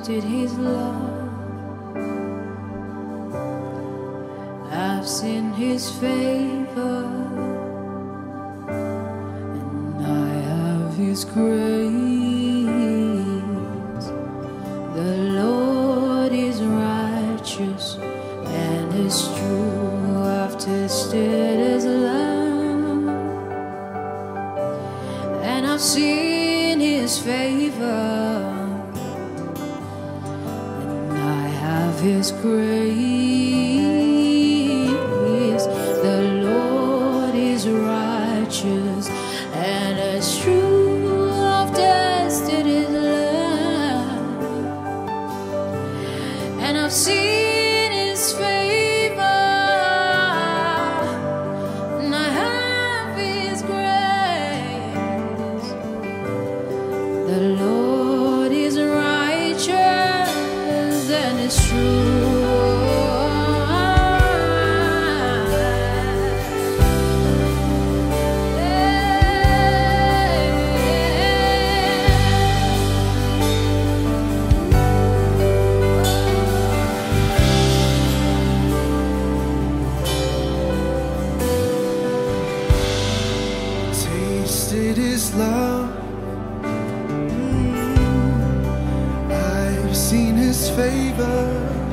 tasted his love. I've seen his favor, and I have his grace. The Lord is righteous and is true. I've tasted his love, and I've seen his favor, and I have his grace. The Lord is righteous and is true. I've tasted his love, and I've seen his favor, and I have his grace. The Lord is righteous and is true. Tasted his love. I've seen his favor,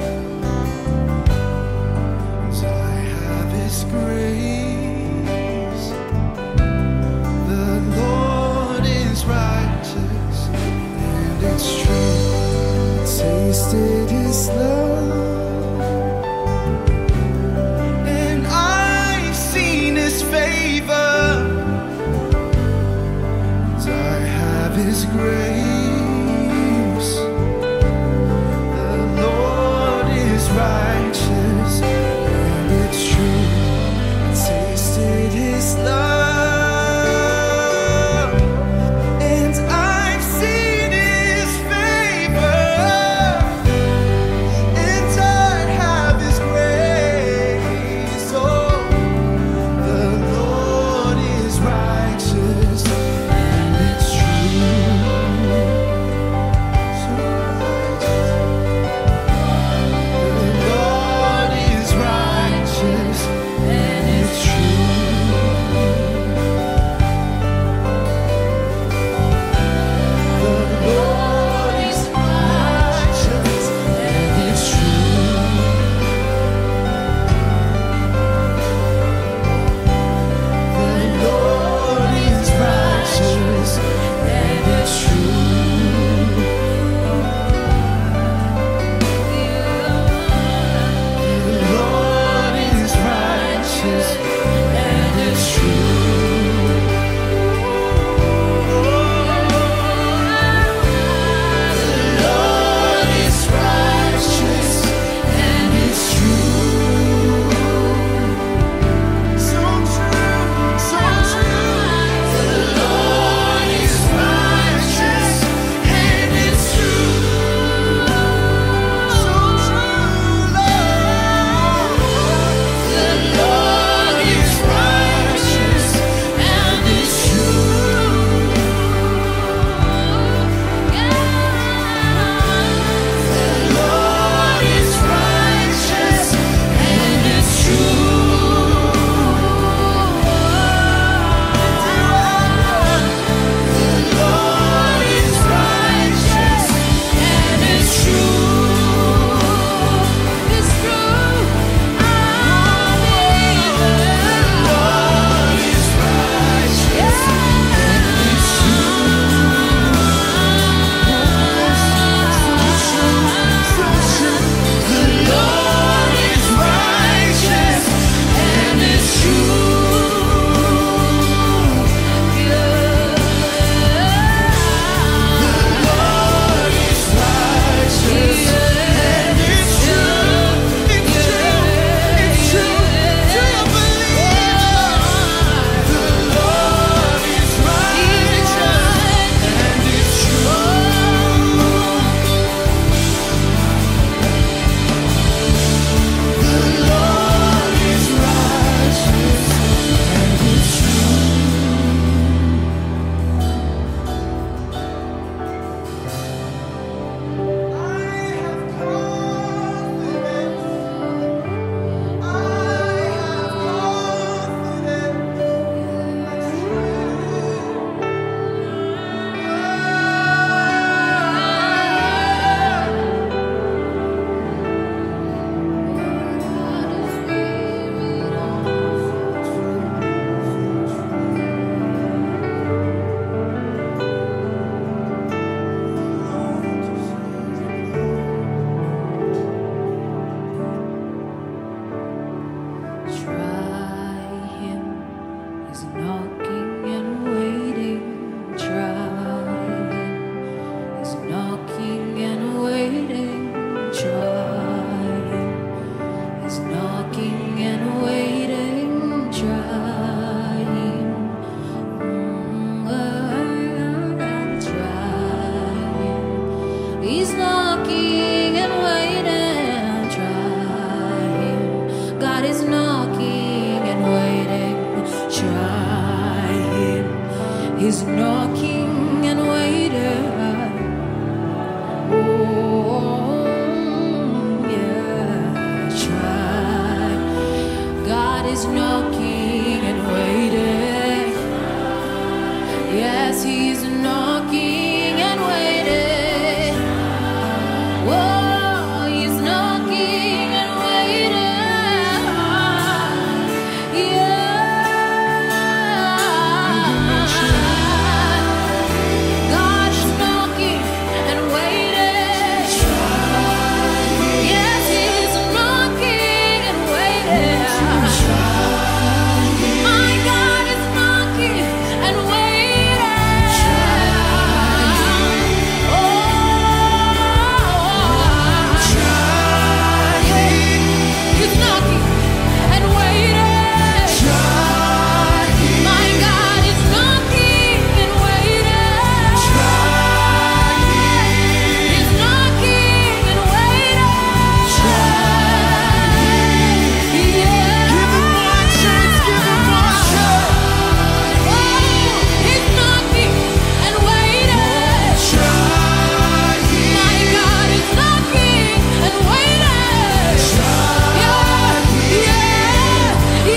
and I have his grace. The Lord is righteous and it's true. Tasted his love, and I've seen his favor, his grace. The Lord is righteous and it's true. I tasted his love, and I've seen his favor, and I have his grace. Oh, the Lord is righteous and it's true. is knocking and waiting. Oh, yeah, child. God is knocking and waiting. Yes, He's knocking and waiting. Whoa, He's knocking and waiting. Yeah, God is knocking and waiting. Yes, He's knocking and waiting. My God is knocking and waiting. Oh, He's knocking and waiting. My God is knocking and waiting. He's knocking and waiting. Yeah. Give him one chance, give him one chance. He's knocking and waiting. My God is knocking and waiting. Yeah, yeah,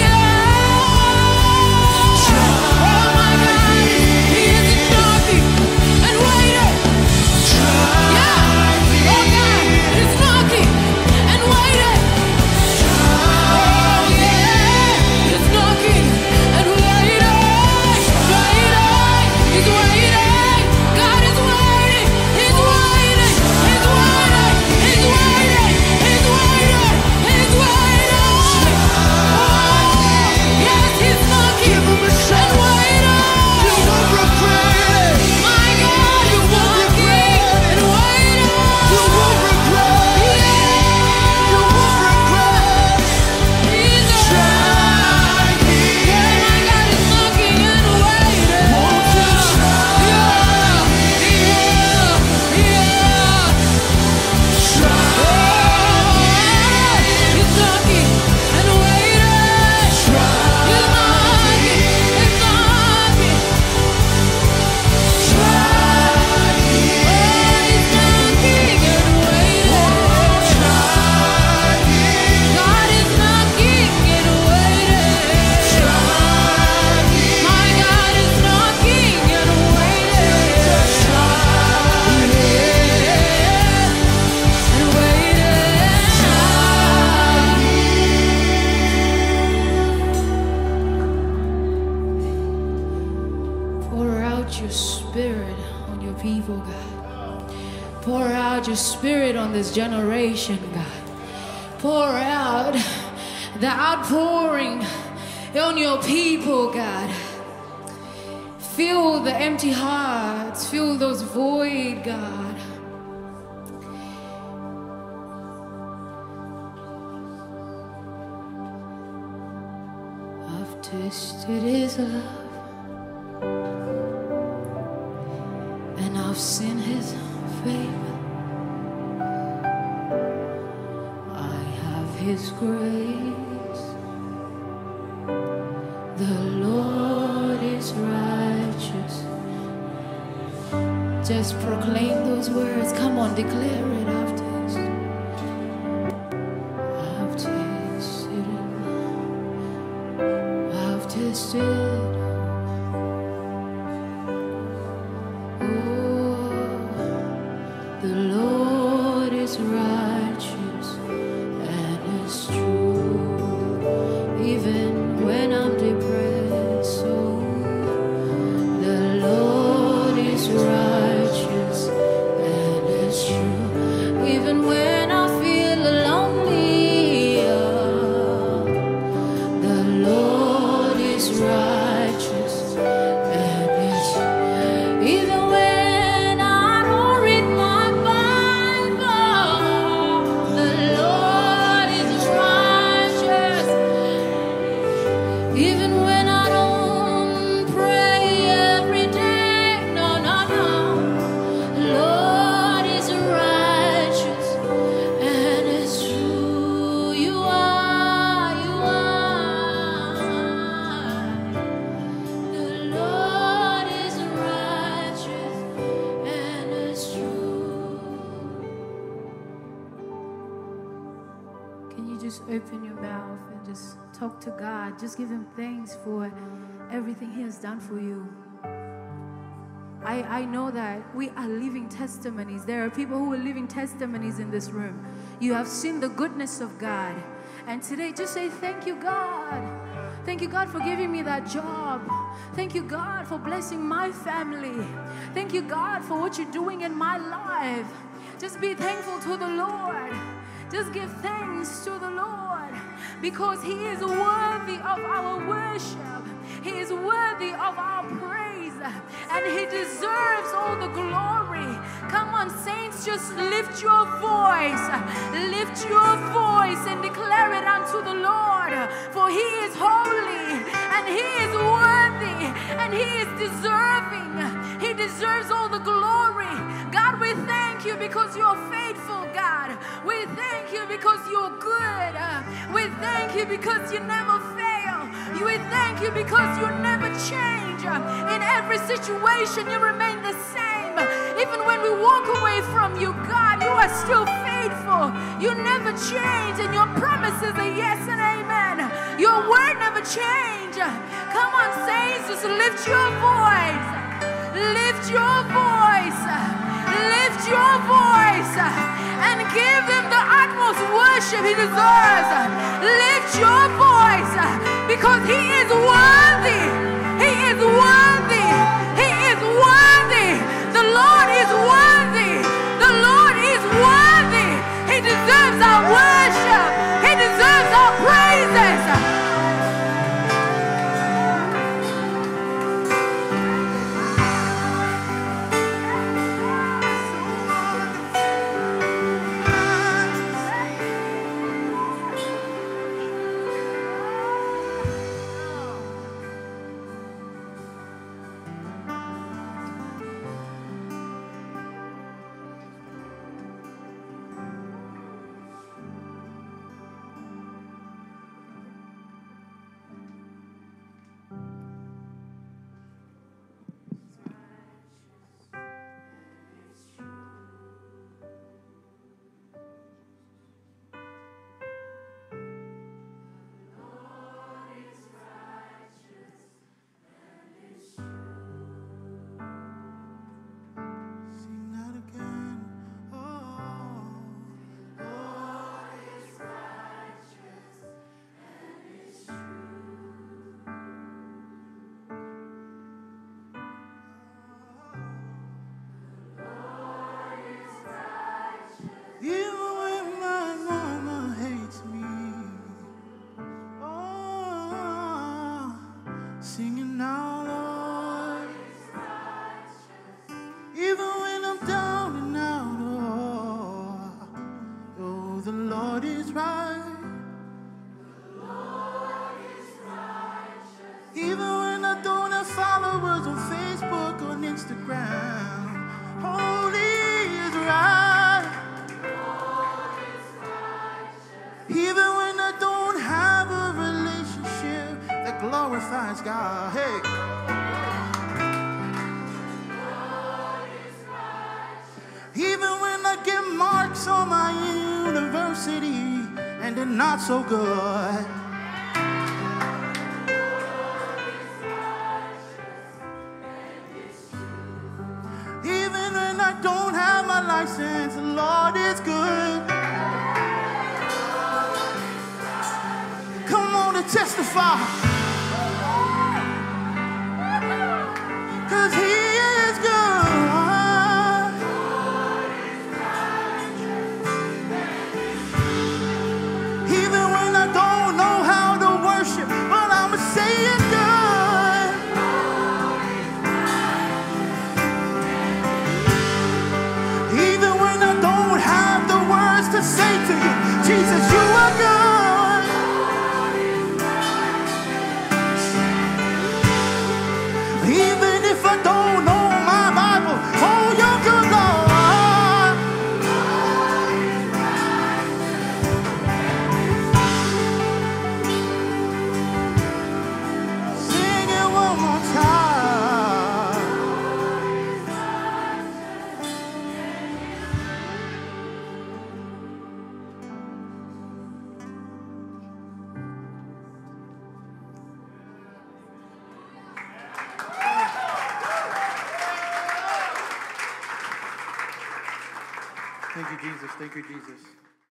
yeah. Oh my God, He is knocking and waiting. Yeah, oh God, He's knocking and waiting. Oh yeah, He's knocking and waiting. He's waiting. God is waiting. He's waiting. He's waiting. He's waiting. He's waiting. He's waiting. Oh, yes, He's knocking Give him a and shot. waiting. You won't regret it. My God is knocking and waiting. You won't regret it. You won't regret it. He's Try yeah, my God is knocking and waiting. Won't you try? He's knocking and waiting. He's knocking. He's knocking. He's knocking and waiting. God is knocking and waiting. My God is knocking and waiting. And waiting. Pour out your spirit on your people, God. Pour out your spirit on this generation, God. Pour out the outpouring on your people, God. Fill the empty hearts, fill those void, God. I've tasted His love, and I've seen His favor. I have His grace. The Lord is righteous. Just proclaim those words. Come on, declare it after this. I've tasted it. I've tasted. The Lord is righteous and is true, even when I'm depressed. So the Lord is righteous and is true, just open your mouth and just talk to God. Just give Him thanks for everything He has done for you. I know that we are living testimonies. There are people who are living testimonies in this room. You have seen the goodness of God. And today, just say, thank you, God. Thank you, God, for giving me that job. Thank you, God, for blessing my family. Thank you, God, for what you're doing in my life. Just be thankful to the Lord. Just give thanks to the Lord, because He is worthy of our worship. He is worthy of our praise, and He deserves all the glory. Come on, saints, just lift your voice. Lift your voice and declare it unto the Lord, for He is holy, and He is worthy, and He is deserving. He deserves all the glory. God, we thank you because you're faithful, God. We thank you because you're good. We thank you because you never fail. We thank you because you never change. In every situation, you remain the same. Even when we walk away from you, God, you are still faithful. You never change, and your promises are yes and amen. Your word never change. Come on, saints, just lift your voice. Lift your voice. Lift your voice and give Him the utmost worship He deserves. Lift your voice, because He is worthy. He is worthy. He is worthy. The Lord is worthy. The Lord is worthy. He deserves our worship. He deserves our praises. God, hey. Even when I get marks on my university and they're not so good, even when I don't have my license, the Lord is good. Come on and testify. Jesus, you are good. Even if I don't Thank you, Jesus. Thank you, Jesus.